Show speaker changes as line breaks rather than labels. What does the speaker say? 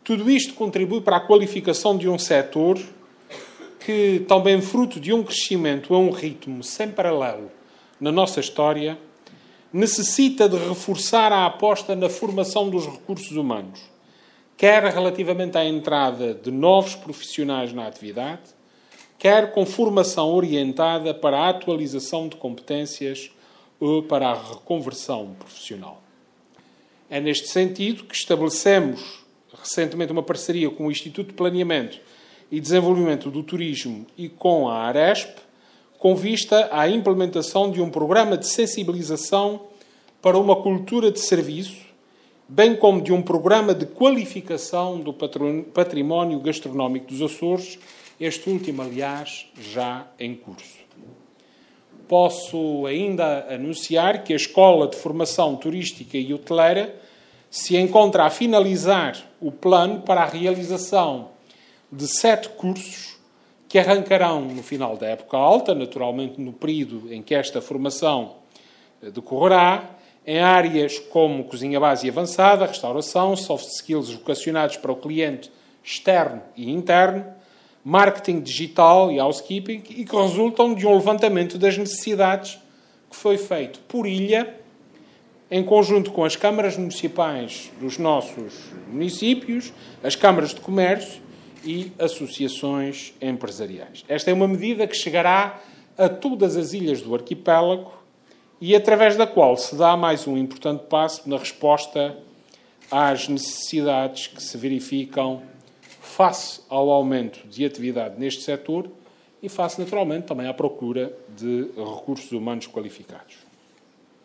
Tudo isto contribui para a qualificação de um setor que, também fruto de um crescimento a um ritmo sem paralelo na nossa história, necessita de reforçar a aposta na formação dos recursos humanos, quer relativamente à entrada de novos profissionais na atividade, quer com formação orientada para a atualização de competências ou para a reconversão profissional. É neste sentido que estabelecemos recentemente uma parceria com o Instituto de Planeamento e Desenvolvimento do Turismo e com a Aresp, com vista à implementação de um programa de sensibilização para uma cultura de serviço, bem como de um programa de qualificação do património gastronómico dos Açores, este último, aliás, já em curso. Posso ainda anunciar que a Escola de Formação Turística e Hoteleira se encontra a finalizar o plano para a realização de 7 cursos que arrancarão no final da época alta, naturalmente no período em que esta formação decorrerá, em áreas como cozinha base e avançada, restauração, soft skills vocacionados para o cliente externo e interno, marketing digital e housekeeping, e que resultam de um levantamento das necessidades que foi feito por ilha, em conjunto com as câmaras municipais dos nossos municípios, as câmaras de comércio e associações empresariais. Esta é uma medida que chegará a todas as ilhas do arquipélago e através da qual se dá mais um importante passo na resposta às necessidades que se verificam face ao aumento de atividade neste setor e face, naturalmente, também à procura de recursos humanos qualificados.